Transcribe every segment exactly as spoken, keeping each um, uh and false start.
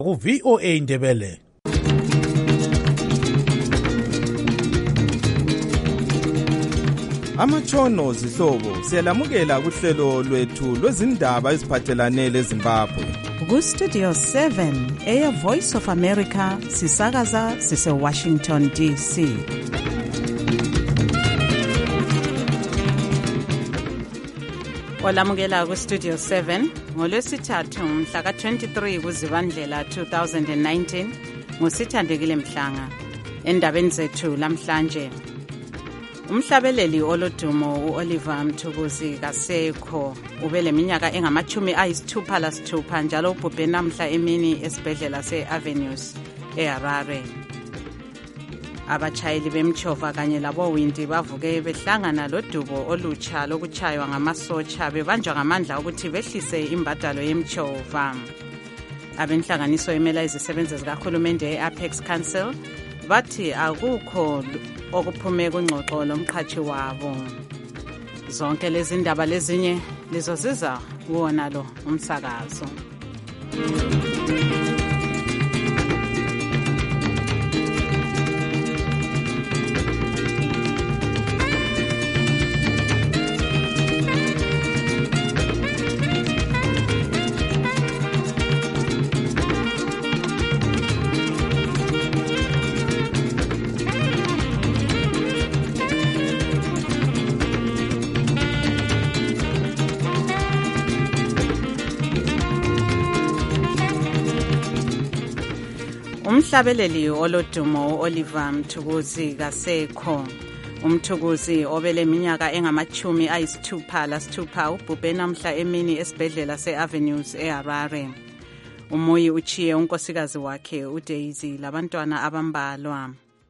ku V O A Ndebele. Amatshono zihlobo siyalamukela kuhlelo lwethu lwezindaba eziphathelane leZimbabwe. Ku Studio seven Air Voice of America sisakaza sise Washington D C. Olamukela ku Studio seven ngolwesithathu mhla ka twenty-three kuZibandlela two thousand nineteen ngusithandekile Mhlanga. Endabeni zethu lamhlanje, umhlabeleli olodumo uOliver Mthunguzi kasekho ubeleminyaka engamachumi ayisithupha lasithupha njalo ubhubhe namhla emini esibhedlela se-Avenues eHarare. Abachayeli bemchova kanye labowindi bavuke behlangana lodubo olutsha lokuchaywa ngamasotsha bebanjwa ngamandla ukuthi behlise imbadalo yemchova. Abenhlanganiso emela izisebenzi zikahulumende e-Apex Council bathi akukho okuphume kungxoxo lomqhathi wabo. Zonke lezi ndaba lezinye lizoziza kuwona lo umsakazo. Umhlabeleli olodumo uOliver Mthunguzi kasekho. Umthunguzi obele minyaka engamachumi ayisithupha lasithupha ubhubhe namhla emini esibhedlela se-Avenues eHarare. Umuyi uchiye unkosikazi wakhe uDaisy labantwana abambalwa.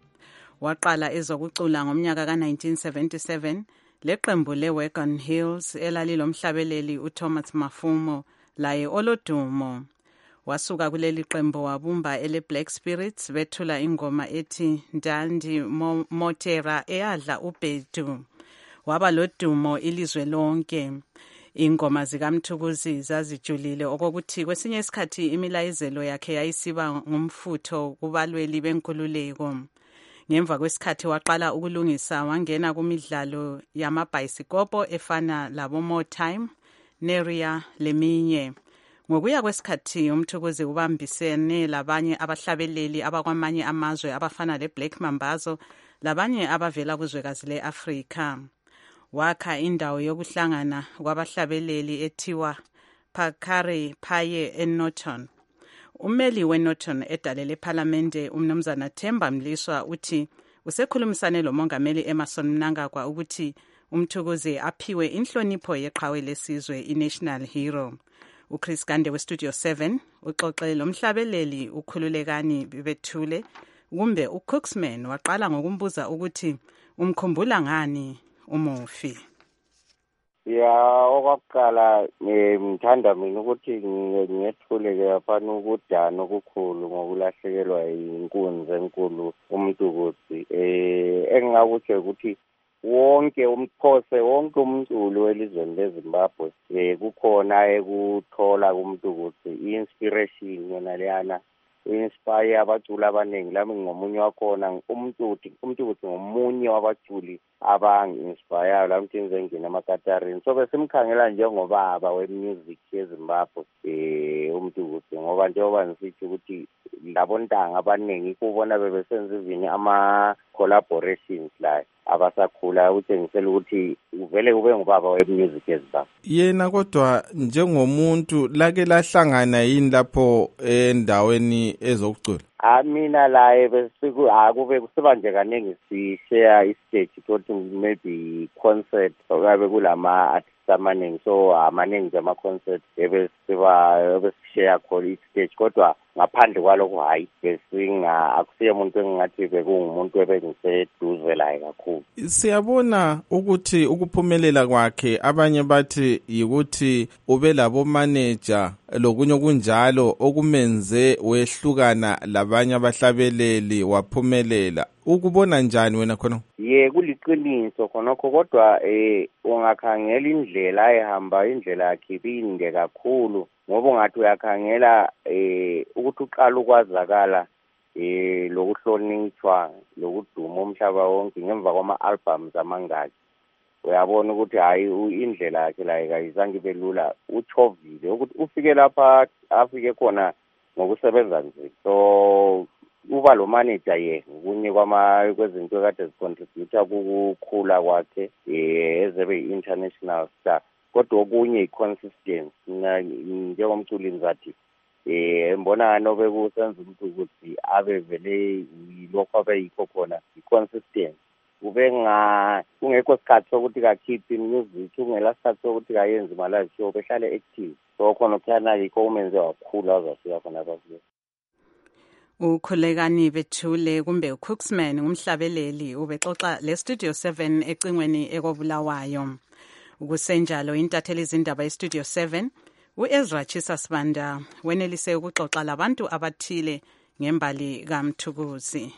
Waqala ezokucula ngomnyaka ka nineteen seventy-seven leqembu leWagon Hills elalilomhlabeleli uThomas Mafumo laye olodumo. Wasuka kuleli qembu wabumba ele Black Spirits bethula ingoma ethi Ndandi Motera eyadla uBhedu. Waba lodumo ilizwe lonke. Ingoma zikaMthunguzi zazijulile okokuthi kwesinye isikhathi imilayezelo yakhe yayisiba ngumfutho kubalweli benkululeko. Ngemva kwesikhathi waqala ukulungisa wangena kumidlalo yamabhayisikobho efana labo More Time, Neria leminye. Ngokuya kwesikhathi uMthunguzi ubambisene labanye abahlabeleli abakwamanye amazwe abafana leBlack Mambazo labanye abavela kuzwekazi leAfrika. Wakha indawo yokuhlangana kwabahlabeleli ethiwa Phakare Phaye eNorton. Ummeli weNorton edalele eParliamente umnumzana Themba Mliswa uthi usekhulumisane lomongameli Emmerson Mnangagwa ukuthi uMthunguzi aphiwe inhlonipho yeqhawe lesizwe iNational Hero. uChris Gande weStudio seven uxoxe lomhlabeleli ukhululekani bethule kumbe uCooksman waqala ngokumbuza ukuthi umkhumbula ngani umufi. Ya okwaqala ngithanda mina ukuthi ngiyethule ke afana ukudana okukhulu ngokulahlekelwa inkunzi enkulu uMthunguzi. Eh engingakuthi ukuthi wonke umphose wonke umculo welizweni leZimbabwe eh kukhona ekuthola kuMthunguzi inspiration yona leyana inspire abaculi abaningi. Lami ngomunye wakhona uMthunguzi uMthunguzi ngomunye wabaculi abangi-inspire lami ngize ngene emakatarini. So besimkhangela njengobaba wemusic yeZimbabwe eh uMthunguzi ngoba njengoba nisithi ukuthi labo ntanga abaningi kubona bebesenza izini ama collaborations la abasakhula utshengisela ukuthi uvele ube ngubaba wemusic yeZimbabwe. Yena kodwa njengomuntu lake lahlangana yini lapho endaweni ezokucula? Ah mina la besiku akube kusiba nje kaningi si share istage ukuthi maybe concert oyabe kulama artists amaningi, so amaningi nje ama concert ebesiba ebesishare khona istage kodwa ngaphandle kwalokho hayi besinga akusiye umuntu engathi bekungumuntu ebengiseduze laye kakhulu. Siyabona ukuthi ukuphumelela kwakhe abanye bathi yikuthi ube labo manager lokunye kunjalo okumenze wehlukana labanye abahlabeleli waphumelela. Ukubona njani wena khona? Ye kuliqiniso khonokho kodwa eh ungakhangela indlela ayihamba indlela yakhe ibinde kakhulu ngoba ungathi uyakhangela eh ukuthi uqala ukwazakala eh lokuhlonishwa lokuduma umhlaba wonke ngemva kwama albums amangaki. Uyabona ukuthi hayi indlela yakhe la ayizange ibe lula, uchovile ukuthi ufike lapha afike khona ngokusebenza nje. So uba lo manager ye kunye kwama kwezinto kade zicontributor kukhula kwakhe eh ezebe international star. Kodwa okunye i-consistency njengomculi ngizathi eh mbona nobe kusenza umuntu ukuthi abe vele lokho abeyikho khona i-consistency. Ube nga ungekho isikhathi sokuthi kakhiphi music, ungela isikhathi sokuthi kayenze ima live show, behlale active. So khona ukuthana yikho umenze wakhula azafika khona abafike. Ukhulekani Bethule kumbe uCooksman ngumhlabeleli ubexoxa le Studio seven ecingweni ekobulawayo. Ukusenjalo intatheli izindaba eStudio seven uEzra Chisa Sibanda wenelise ukuxoxa labantu abathile ngembali kaMthukuzi.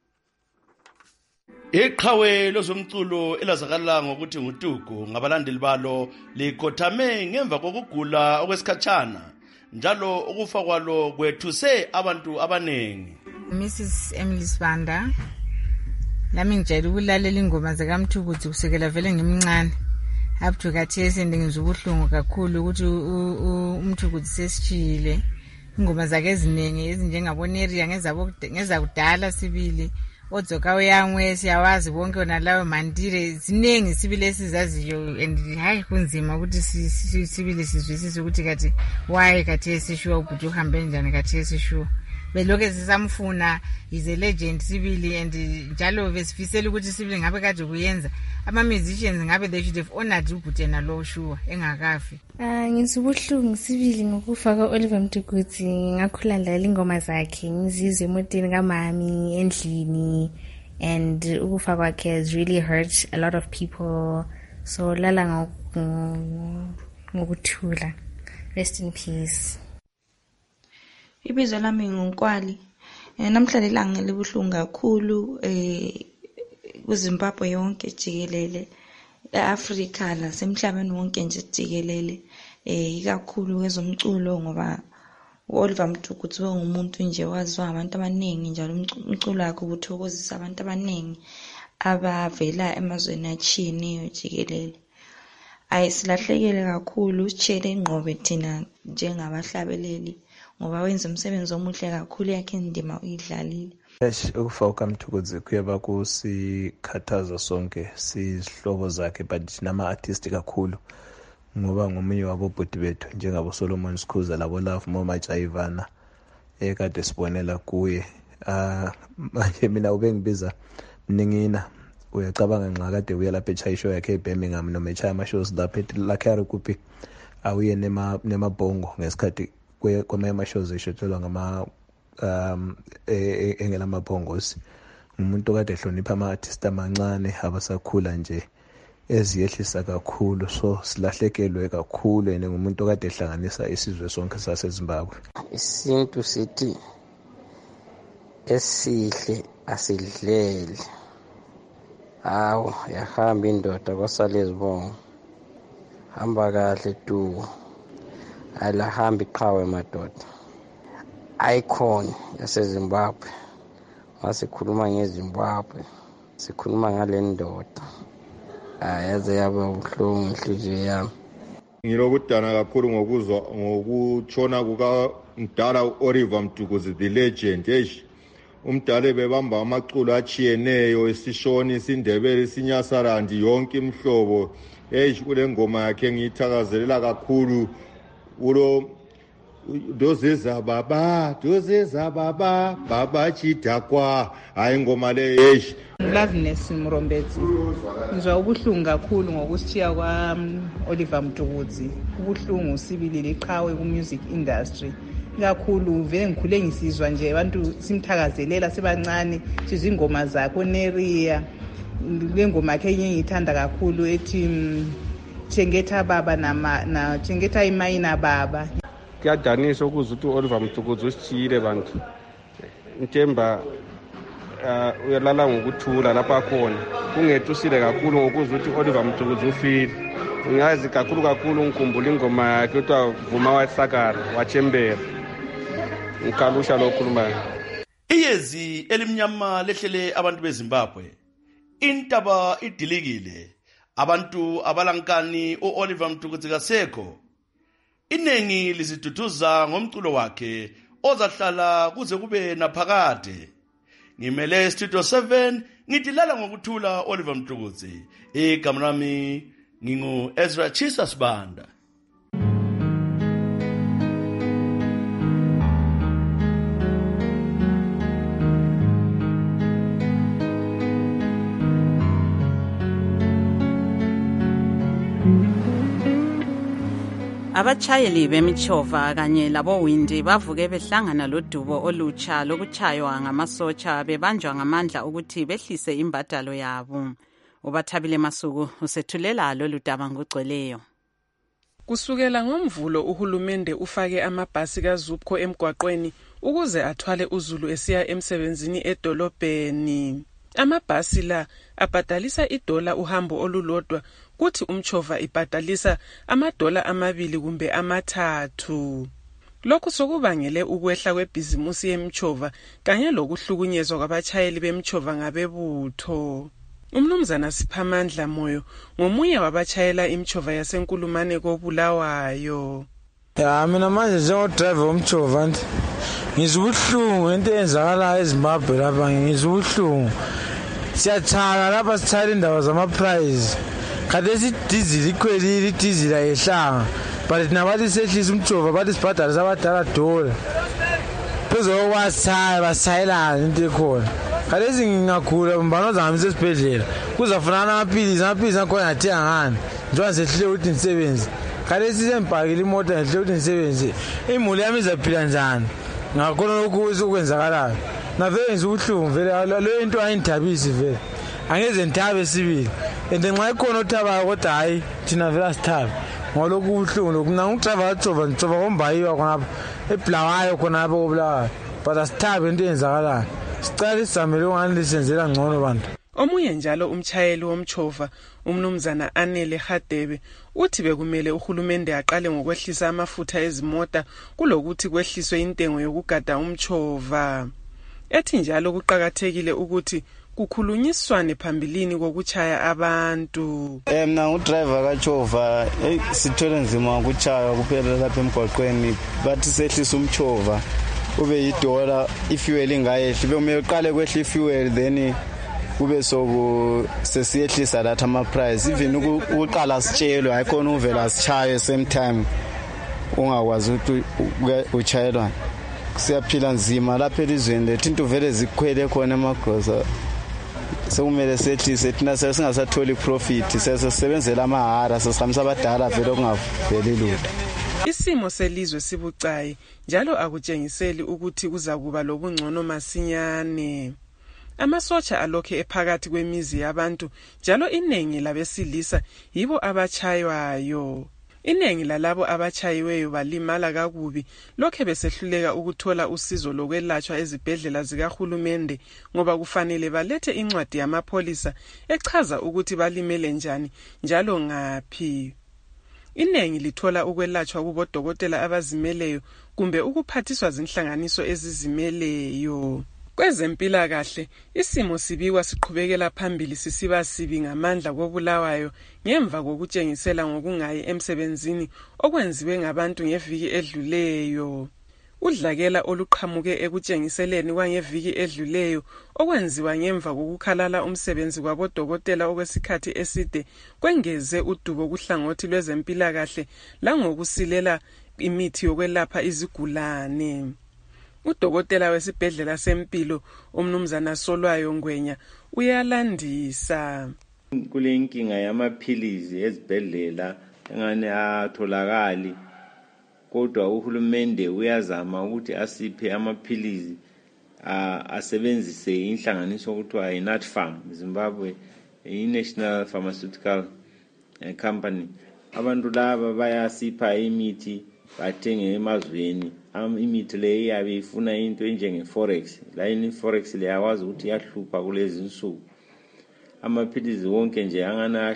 Iqhawe lozomculo elazakala ngokuthi nguTugu ngabalandeli balo likhothame ngemva kokugula okwesikhatshana njalo ukufa kwalo kwethuse abantu abanengi. Missus Emily Sibanda nami ngijayele ukulalela ingoma zikaMthukuzi kusukela vele ngimncane. Up to khathesi ngizwa ubuhlungu kakhulu ukuthi uMthukuzi sesishile. Ingoma zakhe eziningi ezinjengaboneria ngezabo ngeza kudala sibili odzoka uyangwe siyawazi bonke onalawo mandire ziningi sibili esizaziyo and hayi kunzima ukuthi sibili sizwisise ukuthi kathi why khathesi sure ukuthi uhambe njani khathesi sure. Beloke sisamfuna is a legend sibili and njalo besifisela ukuthi sibili ngabe kade kuyenza ama musicians ngabe they should have honored ubutena lo sure engakafi. Ah ngisubuhlungu sibili ngokufa kwa Oliver Mtukudzi, ngakhula ndala ingoma zakhe ngizizwe emotini kamami endlini and ukufa kwakhe has really hurt a lot of people, so lala ngokuthula. Rest in peace. Ibizo lami nguNkwali. Eh namhlanje ilanga libuhlungu kakhulu eh kuZimbabwe yonke jikelele, eAfrika nasemhlabeni wonke nje jikelele. Eh ikakhulu kwezomculo ngoba uOliver Mtukudzi ngumuntu nje waziwa abantu abaningi njalo umculo wakhe ubuthokozisa abantu abaningi abavela emazweni atshiyeneyo jikelele. Ayisilahlekele kakhulu sitshele ingqobe thina njengabahlabeleli ngoba wenza umsebenzi omuhle kakhulu yakhe indima uyidlalile. Yes, ukufa kaMtukudzi kuyaba kusikhathaza sonke sizihlobo zakhe but nama artist kakhulu ngoba ngomunye wabo bhuti bethu njengabo Solomon Skhuza labo Love Mama Jaivana ekade sibonela kuye. Ah manje mina ube ngibiza mningina uyacabanga nxa kade uya lapha eChai show yakhe eBirmingham noma eChai ama shows lapha eLakari kuphi awuye nema nemabhongo ngesikhathi kwama ama shows eshotshelwa ngama um engela mabhongosi. Umuntu kade ehlonipha ama artist amancane abasakhula nje eziyehlisa kakhulu, so silahlekelwe kakhulu ene ngumuntu kade ehlanganisa isizwe sonke saseZimbabwe. Isintu sithi esihle asidlele. Awu yahamba indoda kwasale izibongo. Hamba kahle tu. Alahamba iqhawe madoda. Icon yaseZimbabwe. Masikhuluma ngeZimbabwe. Sikhuluma ngale ndoda. Ayaze yaba ubuhlungu inhliziyo yami. Ngilokudana kakhulu ngokuzwa ngokutshona kuka mdala uOliver Mtukudzi the legend. Eish umdala bebamba amaculo achiyeneyo esishoni isindebele isinyasarandi yonke imhlobo. Eish kule ngoma yakhe ngiyithakazelela kakhulu ulo dozeza baba dozeza baba baba chidakwa hayi ngoma le. Eish Loveness Mrombezi ngizwa ubuhlungu kakhulu ngokushiya kwa Oliver Mtukudzi. Ubuhlungu sibili liqhawe ku music industry kakhulu vele ngikhule ngisizwa nje abantu simthakazelela sebancane sizwe ingoma zakhe Neria. Le ngoma yakhe ngiyithanda kakhulu ethi Chengeta baba nama na Chengeta imayina baba. Kuyadanisa ukuzwa ukuthi uOliver Mtukudzi usitshiyile bantu. Nthemba uh uyalala ngokuthula lapha khona. Kungethu sile kakhulu ngokuzwa ukuthi uOliver Mtukudzi ufile. ngazi kakhulu kakhulu ngikhumbula ingoma yakhe kuthiwa Vuma waSakara waChembera ngikalusha lo khulumayo. Iyezi elimnyama lehlele abantu beZimbabwe. Intaba idilikile. Abantu abalankani uOliver Mtukudzi kasekho. Inengi liziduduza ngomculo wakhe ozahlala kuze kube naphakade. Ngimele Studio seven ngidilala ngokuthula Oliver Mtukudzi. Igama lami ngingu Ezra Chisa Sibanda. Abachayeli bemichova kanye labo windi bavuke behlangana lodubo olutsha lokuchaywa ngamasotsha bebanjwa ngamandla ukuthi behlise imbadalo yabo. Ubathabile Masuku usethulela lolu daba ngogcweleyo. Kusukela ngomvulo uhulumende ufake amabhasi kaZupco emgwaqweni ukuze athwale uZulu esiya emsebenzini edolobheni. Amabhasi la abhadalisa idola uhambo olulodwa kuthi umchova ibhadalisa amadola amabili kumbe amathathu. Lokhu sokubangele ukwehla kwebhizimusi yemchova kanye lokuhlukunyezwa kwabachayeli bemchova ngabebutho. Umnumzana Siphamandla Moyo ngomunye wabachayela imchova yasenkulumane koBulawayo. Ya mina manje njengodriver womchova nje ngizubuhlungu into eyenzakala eZimbabwe lapha ngizubuhlungu. Siyathala lapha sithala indawo zama price. Khathesi diesel ikhwelile idizili ayehlanga but thina bathi sehlisa umchova bathi sibhadala sabadala dola. Phezulu kwasaya basayelana into ekhona. Khathesi ngingagula mbanoza ngamisa esibhedlela kuzafunana amaphilisi amaphilisi akhona athenga ngani njengoba sehlile ukuthi nisebenze. Khathesi sembhakile imoto ngihle ukuthi nisebenze imuli yami izaphila njani ngakhona lokhu ukwenzakalayo navele ngizubuhlungu vele lo into ayindabisi vele angeze nithabe sibili ende nxa ikhona othabayo kodwa hayi thina vele asithabe ngolokhu ubuhlungu lokhu mina ngudriver kaJova ngijova kombayiwa khonapha eBulawayo khonapha koBulawayo but asithabe into eyenzakalayo sicela isizamele ungani lisenzela ngcono bantu. Omunye njalo umchayeli womchova umnumzana Anele Hadebe uthi bekumele uhulumende aqale ngokwehlisa amafutha ezimota kulokuthi kwehliswe intengo yokugada umchova. Ethi njalo kuqhakathekile ukuthi kukhulunyiswane phambilini kokuchaya abantu. Eh mina ngudriver kaJova sithole nzima ukuchaya kuphela lapha emgwaqweni bathi sehlisa umchova ube yidola ifuel ingayehli bekumele uqale kwehla ifuel then kube soku sesiyehlisa latha ama price even ukuqala sitshelwe ayikhona uvela sichaye same time ungakwazi ukuthi uchayelwa siyaphila nzima lapha elizweni lethu into vele zikhwele khona emagrosa sekumele sehlise thina singasatholi profit sesebenzela amahara sesihamisa abadala vele okungaveli lutho. Isimo selizwe sibucayi njalo akutshengiseli ukuthi kuzakuba lobungcono masinyane. Amasotsha alokhe ephakathi kwemizi yabantu njalo inengi labesilisa yibo abachaywayo. Inengi lalabo abachayiweyo balimala kakubi lokhe besehluleka ukuthola usizo lokwelatshwa ezibhedlela zikahulumende ngoba kufanele balethe incwadi yamapholisa echaza ukuthi balimele njani njalo ngaphi. Inengi lithola ukwelatshwa kubodokotela abazimeleyo kumbe ukuphathiswa zinhlanganiso ezizimeleyo. Kwezempilakahle isimo sibikwa siqhubekela phambili sisiba sibi ngamandla koBulawayo ngemva kokutshengisela ngokungayi emsebenzini okwenziwe ngabantu ngeviki edluleyo. Udlakela oluqhamuke ekutshengiseleni kwangeviki edluleyo okwenziwa ngemva kokukhalala umsebenzi kwabodokotela okwesikhathi eside kwengeze udubo kuhlangothi lwezempilakahle langokusilela imithi yokwelapha izigulane. Udokotela wesibhedlela sempilo umnumzana Solwayo Ngwenya uyalandisa. Kule inkinga yamaphilizi ezibhedlela engane atholakali kodwa uhulumende uyazama ukuthi asiphe amaphilizi asebenzise inhlanganiso okuthiwa yiNatfarm Zimbabwe i-National Pharmaceutical Company. Abantu laba bayasipha imithi bathenge emazweni imithi le iyabe ifuna into enjenge forex la ini forex le yawazi ukuthi yahlupha kulezi insuku amaphilizi wonke nje angana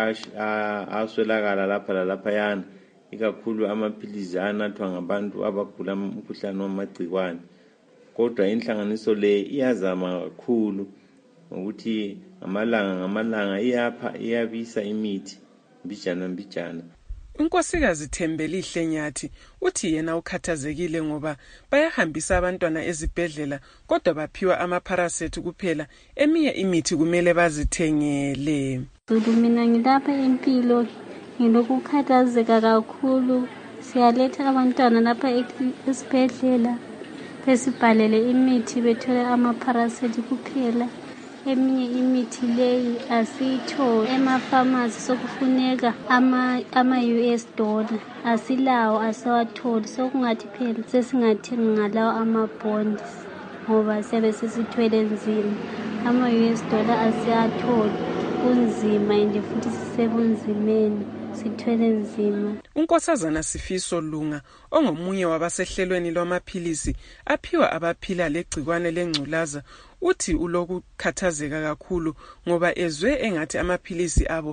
aswelakala lapha lalaphayana, ikakhulu amaphilizi anathwa ngabantu abagula umkhuhlane wamagciwane. Kodwa inhlanganiso le iyazama kakhulu ukuthi ngamalanga ngamalanga iyapha iyabisa imithi mbijana mbijana. Unkosikazi Thembelihle Nyathi uthi yena ukhathazekile ngoba bayahambisa abantwana ezibhedlela kodwa baphiwa amapharasethi kuphela, eminye imithi kumele bazithengele. Mina ngilapha empilo ngilokukhathazeka kakhulu, siyaletha abantwana lapha esibhedlela besibhalele imithi bethole amapharasethi kuphela, eminye imithi leyi asiyitholi. Emafamasi sokufuneka ama-U S dollar, asilawo asiwatholi, sokungathi phela sesingathenga ngalawo ama-bonds ngoba siyabe sesithwele nzima. Ama-U S dollar asiyatholi, kunzima nje futhi sisebunzimeni, sithwele nzima. Unkosazana Sifiso Lunga ongomunye wabasehlelweni lwamaphilisi aphiwa abaphila legcikwane lengculaza uthi ulokukhathazeka kakhulu ngoba ezwe engathi amaphilisi abo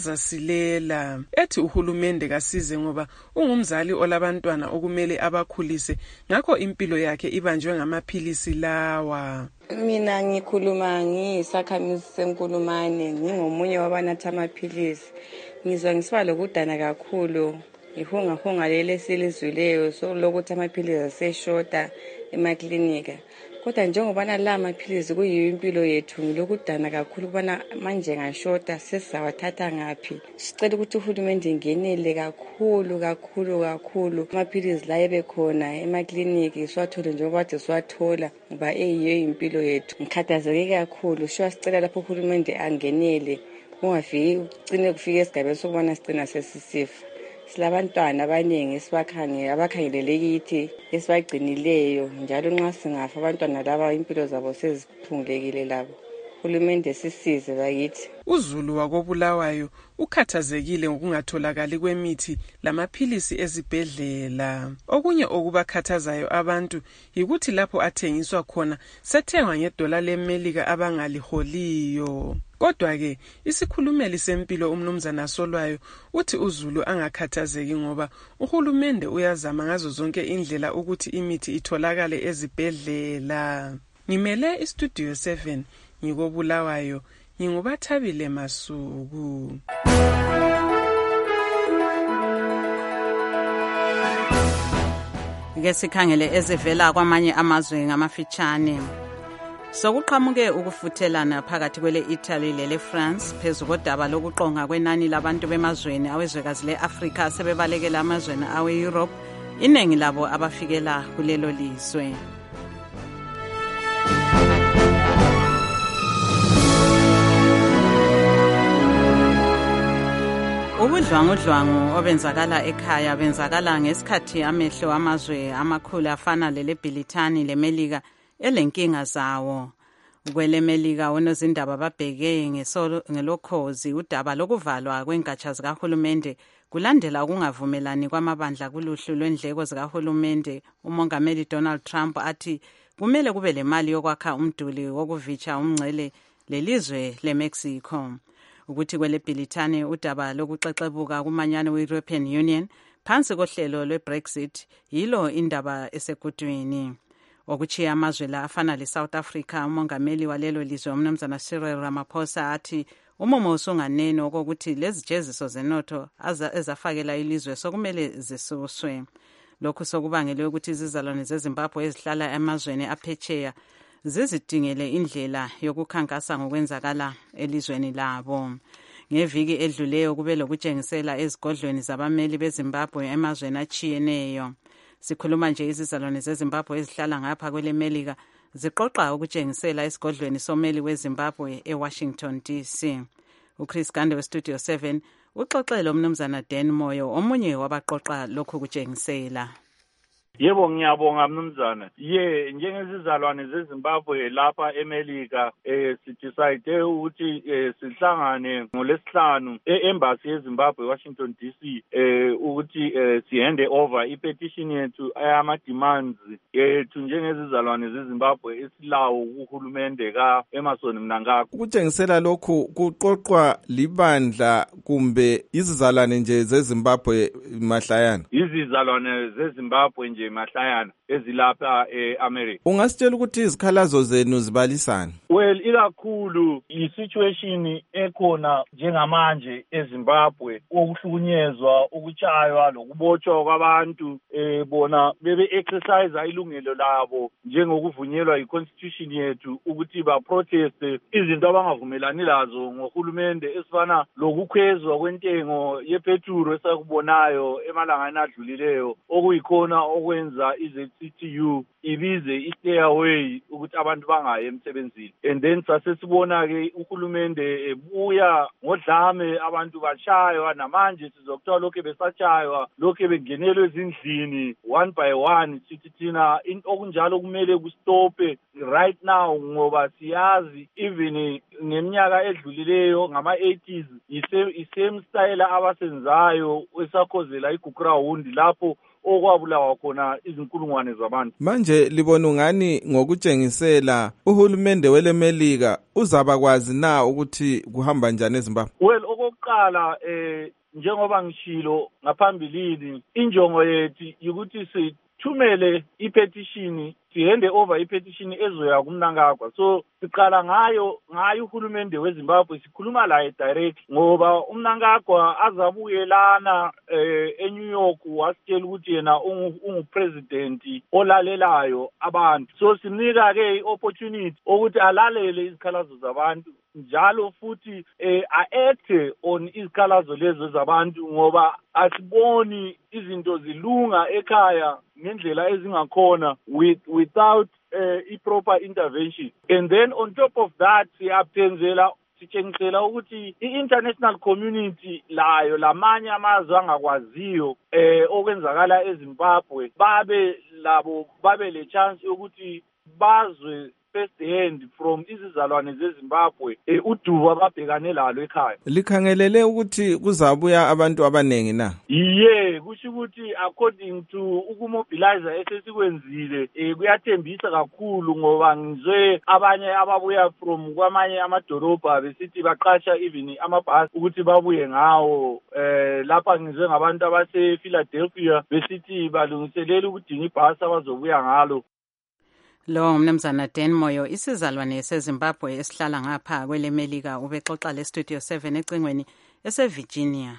azasilela. Ethi uhulumende kasize ngoba ungumzali olabantwana okumele abakhulise, ngakho impilo yakhe ibanjwe ngamaphilisi lawa. Mina ngikhuluma ngiyisakhamizi seNkulumane, ngingomunye wabanatha amaphilisi. Ngizwa ngisiba lokudana kakhulu, ngihunga hunga lele silizwileyo so lokuthi amaphilisi aseshota emaklinika. Kodwa njengoba la amaphilisi kuyimpilo yethu, ngilokudana kakhulu kubana manje ngashota sesizawathatha ngaphi. Sicela ukuthi uhulumende ingenele kakhulu kakhulu kakhulu, amaphilisi la ebekhona emakliniki siwathole njengoba kade siwathola ngoba eyiyo impilo yethu. Ngikhathazeke kakhulu, sho sicela lapho uhulumende angenele, ungafiki ucine kufika esigabeni sokubona sicina sesisifa. Silabantwana abaningi esibakhangela abakhangelele kithi esibagcinileyo, njalo nxa singafa abantwana laba impilo zabo seziphungulekile labo. Uhulumende sisize bakithi. uZulu wakobulawayo ukhathazekile ngokungatholakali kwemithi lamaphilisi ezibhedlela. Okunye okubakhathazayo abantu yikuthi lapho athengiswa khona sethengwa ngedola leMelika abangaliholiyo. Kodwa ke isikhulumeli sempilo umnumzana Solwayo uthi uZulu angakhathazeki ngoba uhulumende uyazama ngazo zonke indlela ukuthi imithi itholakale ezibhedlela. Ngimele iStudio seven ngikobulawayo, ngingubathabile Masuku. Ke sikhangele ezivela kwamanye amazwe ngamafitshane. Sokuqhamuke ukufuthelana phakathi kwele Italy lele France phezu kodaba lokuqonga kwenani labantu bemazweni awezwekazi le-Afrika sebebalekela amazweni awe-Europe, iningi labo abafikela kulelo lizwe. Ubudlwangudlwangu obenzakala ekhaya benzakala ngesikhathi amehlo amazwe amakhulu afana lele Bhilithani leMelika elenkinga zawo. Kwele Melika onozindaba babheke ngelokhozi udaba lokuvalwa kwengatsha zikahulumende kulandela ukungavumelani kwamabandla kuluhlu lwendleko zikahulumende. Umongameli Donald Trump athi kumele kube lemali yokwakha umduli wokuvitsha umngcele lelizwe leMexico. Ukuthi kwele Bhilithani udaba lokuxexebuka kumanyano we-European Union phansi kohlelo lwe-Brexit yilo indaba esekudwini. Okuchiya amazwe la afana le-South Africa, umongameli walelo lizwe umnumzana Cyril Ramaphosa athi umumo usunganeno okokuthi lezi jeziso zenotho ezafakela ilizwe sokumele zisuswe. Lokhu sokubangele ukuthi izizalwane zeZimbabwe ezihlala emazweni aphetsheya zizidingele indlela yokukhankasa ngokwenzakala elizweni labo. Ngeviki edluleyo kube lokutshengisela ezigodlweni zabameli beZimbabwe emazweni achiyeneyo. Sikhuluma nje izizalwane zeZimbabwe ezihlala ngapha kwele Melika ziqoqa ukutshengisela esigodlweni someli weZimbabwe eWashington D C. uChris Gande weStudio seven uxoxele umnumzana Dan Moyo omunye wabaqoqa lokhu kutshengisela. Yebo ngiyabonga mnumzana. Ye njengezizalwane zeZimbabwe lapha eMelika eh sidecide ukuthi eh sihlangane ngolesihlanu e-embassy yeZimbabwe Washington D C eh ukuthi eh sihande over i-petition yethu ayama demands yethu njengezizalwane zeZimbabwe esilawo kuhulumende ka Emmerson Mnangagwa. Ukutshengisela lokhu kuqoqwa libandla kumbe izizalwane nje zeZimbabwe mahlayana? Izizalwane zeZimbabwe nje mahlayana ezilapha eAmerica. Ungasitshela ukuthi izikhalazo zenu zibalisana? Well, ikakhulu i-situation ekhona njengamanje eZimbabwe ukuhlukunyezwa, ukuchaywa lokubotshwa kwabantu eh bona bebe exercise ilungelo labo njengokuvunyelwa i-constitution yethu ukuthi ba protest izinto abangavumelani lazo ngohulumende esifana lokukhwezwa kwentengo yepetrol esakubonayo emalangeni adlulileyo okuyikhona okwenza iZ C T U ibize i-stayaway ukuthi abantu bangaye emsebenzini. And then sasesibona ke uhulumende ebuya ngodlame abantu bashaywa namanje sizokuthola lokho besatshaywa lokho bengenelwe ezindlini one by one sithi thina okunjalo kumele kustope right now ngoba siyazi even ngeminyaka edlulileyo ngama eighties isame style abasenzayo esakhozela iGukurawundi lapho okwabulawa khona izinkulungwane zabantu. Manje libona ungani ngokutshengisela uhulumende weleMelika uzabakwazi na ukuthi kuhamba njani eZimbabwe? Well, okokuqala eh njengoba ngishilo ngaphambilini injongo yethu ukuthi sithumele ipetition sihande over ipetition ezoya kuMnangagwa. So siqala ngayo ngayo uhulumende weZimbabwe sikhuluma laye direct ngoba uMnangagwa azabuyelana eh eNew York wasitshela ukuthi yena ungupresident olalelayo abantu. So sinika ke iopportunity ukuthi alalele izikhalazo zabantu njalo futhi eh a-act on izikhalazo lezo zabantu ngoba asiboni izinto zilunga ekhaya ngendlela ezingakhona with without uh, i-proper intervention. And then on top of that siyabhenzela sitshengisela ukuthi i-international community layo lamanye amazwe angakwaziyo eh okwenzakala eZimbabwe babe labo babe le chance ukuthi bazwe first hand from izizalwane zeZimbabwe eh udubo ababhekane lalo ekhaya. Likhangelele ukuthi kuzabuya abantu abanengi na? Yeah, kusho ukuthi according to ukumobilize esesikwenzile eh kuyathembisa kakhulu ngoba ngizwe abanye ababuya from kwamanye amadolobha besithi baqasha even amabhasi ukuthi babuye ngawo eh lapha ngizwe ngabantu abase Philadelphia besithi balungiselela ukudinga ibhasi abazobuya ngalo. Lo mnumzana Dan Moyo isizalwane seZimbabwe esihlala ngapha kweleMelika ubexoxa le Studio seven ecingweni eseVirginia.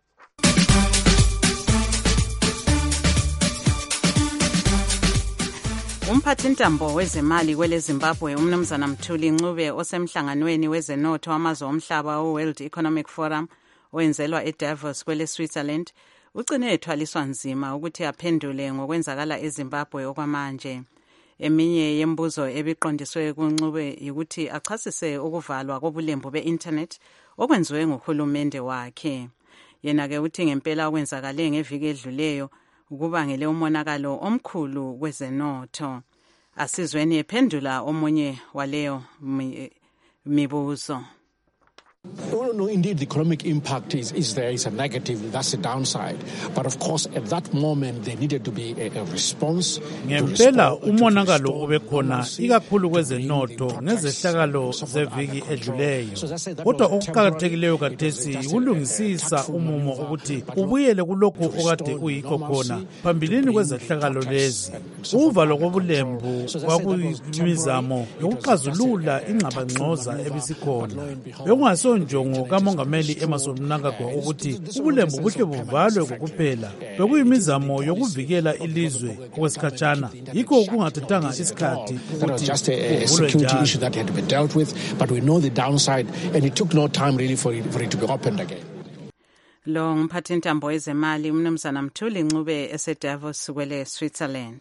Umphathintambo wezemali kwele Zimbabwe umnumzana Mthuli Ncube osemhlanganweni wezenotho wamazwe omhlaba we-World Economic Forum owenzelwa eDavos kwele Switzerland ugcine ethwaliswa nzima ukuthi aphendule ngokwenzakala eZimbabwe okwamanje. Eminye yembuzo ebiqondiswe kuNcube ukuthi achasise ukuvalwa kobulembu be-internet okwenziwe nguhulumende wakhe. Yena ke uthi ngempela okwenzakale ngeviki edluleyo ukubangele umonakalo omkhulu kwezenotho. Asizweni ephendula omunye waleyo mibuzo. No, no, indeed, the economic impact is, is there, is a negative, that's the downside. But of course, at that moment, there needed to be a, a response. Ngempela umonakalo obekhona ikakhulu kwezenotho ngezehlakalo zeviki edluleyo. Kodwa okuqakathekileyo kathesi ukulungisisa umumo ukuthi ubuyele kulokho okade uyikho khona phambilini kwezehlakalo lezi. Uvalo kobulembu kwakuyimizamo yokuxazulula ingxabangxoza ebisikhona. Bekungaso njongo kamongameli Emmerson Mnangagwa ukuthi ubulembu buhle buvalwe kokuphela bekuyimizamo yokuvikela ilizwe okwesikhatshana yikho kungathathanga isikhathi ukuthi just a security issue that had been dealt with, but we know the downside and it took no time really for it, for it to be opened again. Lo mphathintambo wezemali umnumzana Mthuli Ncube eseDavos kwele Switzerland.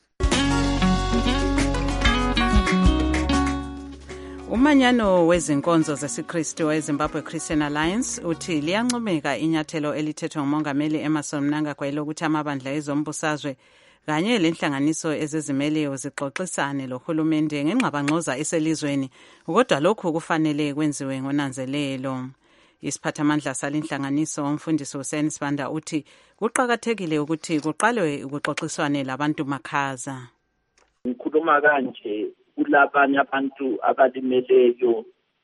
Umanyano wezinkonzo zesiKristu eZimbabwe Christian Alliance uthi liyancomeka inyathelo elithethwa ngumongameli Emmerson Mnangagwa lokuthi amabandla ezombusazwe kanye lenhlanganiso ezizimeleyo zixoxisane lohulumende ngengxabangxoza eselizweni, kodwa lokhu kufanele kwenziwe ngonanzelelo. Isiphathamandla salenhlanganiso umfundisi Hussein Sibanda uthi kuqakathekile ukuthi kuqalwe ukuxoxiswane labantu makhaza. Ngikhuluma kanje kulabanye abantu abalimeleyo,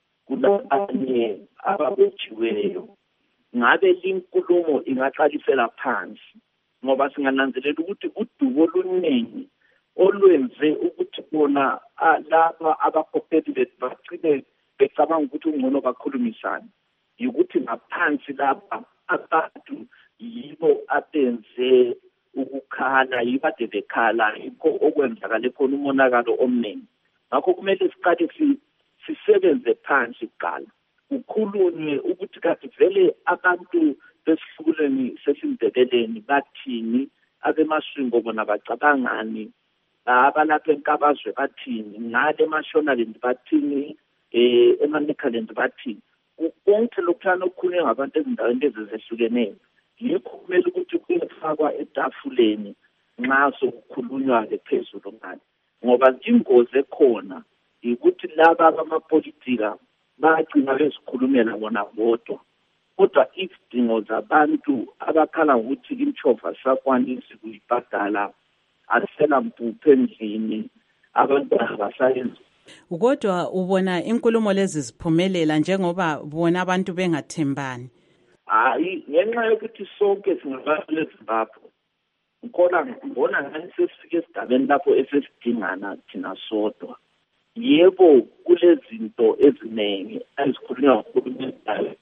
kulabanye ababotshiweyo. Ngabe linkulumo ingaqalisela phansi ngoba singananzelela ukuthi udubo oluningi olwenze ukuthi bona laba abakhokheli bethu bagcine becabanga ukuthi ungcono bakhulumisane ukuthi ngaphansi lapha abantu yibo abenze ukukhala, yibo ade bekhala, yikho okwenzakale khona umonakalo omningi. Ngakho kumele siqale sisebenze phansi kuqala, ukhulunywe ukuthi kathi vele abantu besihluleni sesindebeleni bathini, abemaswingo bona bacabangani, abalapha enkabazwe bathini, ngale eMashonaland bathini, eh eManikhaland bathini. Konke lokuthana okukhulunywa ngabantu ezindaweni ezehlukeneyo yikho kumele ukuthi kufakwa etafuleni nxa sokukhulunywa lephezulu ngani, ngoba ingozi ekhona ukuthi laba abamapolitika bagcina bezikhulumela bona bodwa, kodwa izidingo zabantu abakhala ukuthi imchova sakwanisi kuyibhadala, asela mpuphu endlini, abantwana basayenza. Kodwa ubona inkulumo lezi ziphumelela njengoba bona abantu bengathembani? Hayi, ngenxa yokuthi sonke singabantu leZimbabwe, ngikona ngibona ngani sesifike esigabeni lapho esesidingana thina sodwa. Yebo, kulezinto eziningi ezikhulunywa ngohulumeni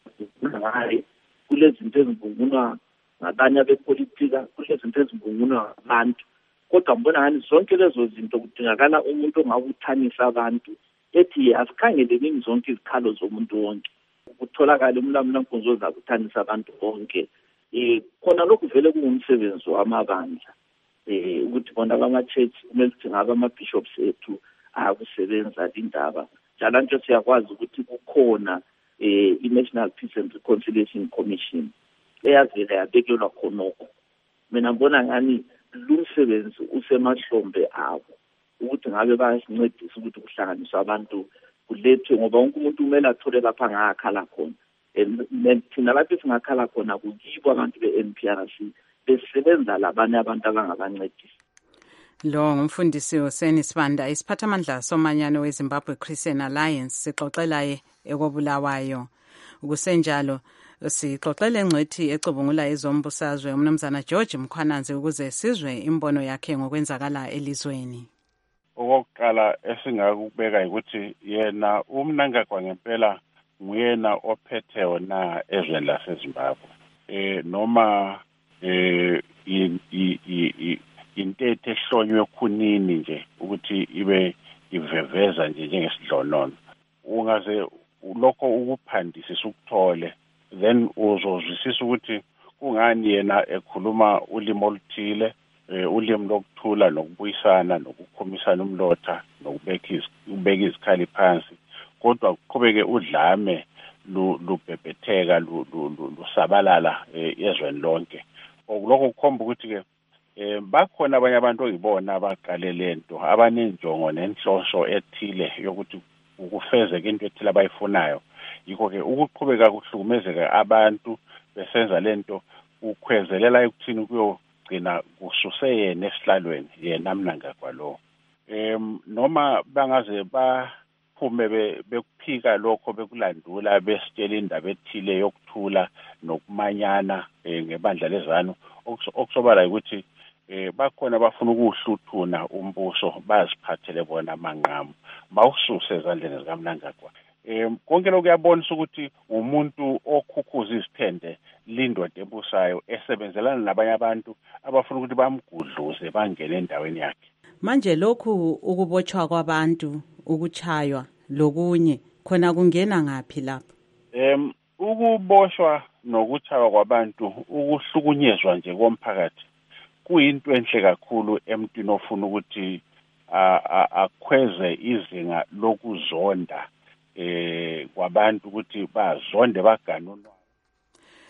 ngayo, kulezinto ezivunwa ngabanye abepolitika, kulezinto ezivunwa ngabantu, kodwa ngibona ngani zonke lezo zinto kudingakala umuntu ongawuthanisa abantu ethi asikhangeleni zonke izikhalo zomuntu wonke, kutholakala umlamulankonzo zakuthanisa abantu bonke. Eh khona lokhu vele kungumsebenzi wamabandla, eh ukuthi bona bama-church kumele ukuthi ngaba ama-bishops ethu akusebenza indaba. Njalo nje siyakwazi ukuthi kukhona eh i-National Peace and Reconciliation Commission eyavela yabekelwa khonokho. Mina ngibona ngani lumsebenzi usemahlombe abo ukuthi ngabe bayasincedisa ukuthi kuhlanganiswe abantu kulethwe, ngoba wonke umuntu kumele athole lapha ngakhala khona. Thina lapho singakhala khona kuyibo abantu be-N P R C besebenza labanye abantu abangabancedisa. Lo ngumfundisi Hussein Sibanda, isiphathamandla somanyano weZimbabwe Christian Alliance, sixoxelaye ekobulawayo. Ukusenjalo sixoxele ngcwethi ecubungula ezombusazwe umnumzana George Mkhwananzi ukuze sizwe imbono yakhe ngokwenzakala elizweni. Okokuqala esingakubeka ukuthi yena uMnangagwa ngempela nguyena ophethe wona ezweni laseZimbabwe. Eh noma eh intethe ehlonywe khunini nje ukuthi ibe iveveza nje njengesidlonono. Ungaze lokho ukuphandisisa ukuthole, then uzozwisisa ukuthi kungani yena ekhuluma ulimi oluthile, ulimi lokuthula nokubuyisana nokukhomisana umlotha nokubeka ubeka izikhali phansi, kodwa kuqhubeke udlame lubhebhetheka lusabalala ezweni lonke. Okuloko kukhomba ukuthi ke eh bakhona abanye abantu oyibona abaqale lento abanenjongo nenhloso ethile yokuthi ukufezeka into ethile abayifunayo. Yikho ke ukuqhubeka kuhlukumezeka abantu besenza lento ukhwezelela ukuthini kuyogcina kususeyena esihlalweni yena Mnangagwa lo. Em noma bangaze baphume bekuphika lokho bekulandula besitshela indaba ethile yokuthula nokumanyana ngebandla lezanu, okusobala ukuthi eh bakhona bafuna ukuhluthuna umbuso baziphathele bona amanqamu bawususe ezandleni zikaMnangagwa. Eh konke lokho kuyabonisa ukuthi umuntu okhukhuza izithende lindoda ebusayo esebenzelana nabanye abantu abafuna ukuthi bamgudluze bangene endaweni yakhe. Manje lokhu ukubotshwa kwabantu, ukuchaywa lokunye khona kungena ngapi lapho? Em ukuboshwa nokuchaywa kwabantu, ukuhlukunyezwa nje komphakathi kuyinto enhle kakhulu emntwini ofuna ukuthi akhweze izinga lokuzonda eh kwabantu ukuthi bazonde baganunwa.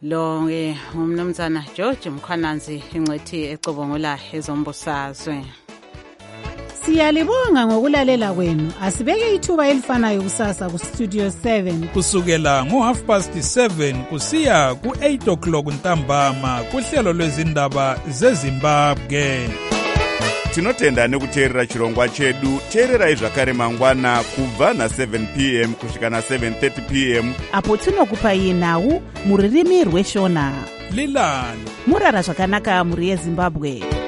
lo ke umnumzana George Mkhwananzi ingcethi ecobongola ezombusazwe. Siyalibonga ngokulalela kwenu. Asibeke ithuba elifanayo kusasa ku Studio seven kusukela ngo half past seven kusiya ku eight o'clock ntambama kuhlelo lwezindaba zeZimbabwe. Tinotenda nekuteerera chirongwa chedu. Teererai zvakare mangwana kubva na seven p m kusvika na seven thirty p m apo tinokupai nhau muririmi rweshona. Lilani murara zvakanaka muri yeZimbabwe.